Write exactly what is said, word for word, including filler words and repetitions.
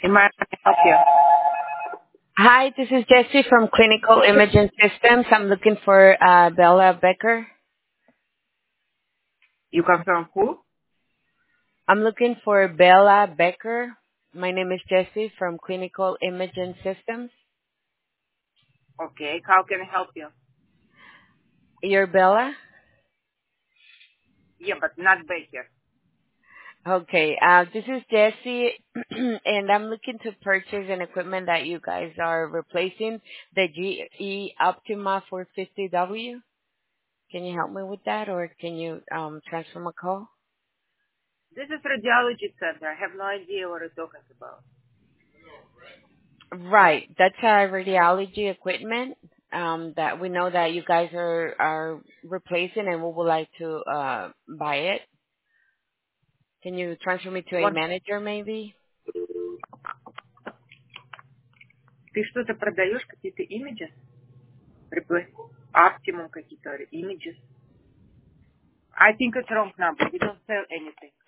Am I help you? Hi, this is Jessie from Clinical Imaging Systems. I'm looking for uh, Bella Becker. You confirm who? I'm looking for Bella Becker. My name is Jessie from Clinical Imaging Systems. Okay. How can I help you? You're Bella? Yeah, but not Baker. Okay, uh, this is Jessie, and I'm looking to purchase an equipment that you guys are replacing, the G E Optima four fifty W. Can you help me with that, or can you um, transfer my call? This is radiology center. I have no idea what you're talking about. Right. That's our radiology equipment um, that we know that you guys are are replacing, and we would like to uh, buy it. Can you transfer me to a Вот manager, maybe? ты что-то продаешь, какие-то images? Replace Optimum какие-то images? I think it's wrong number. We don't sell anything.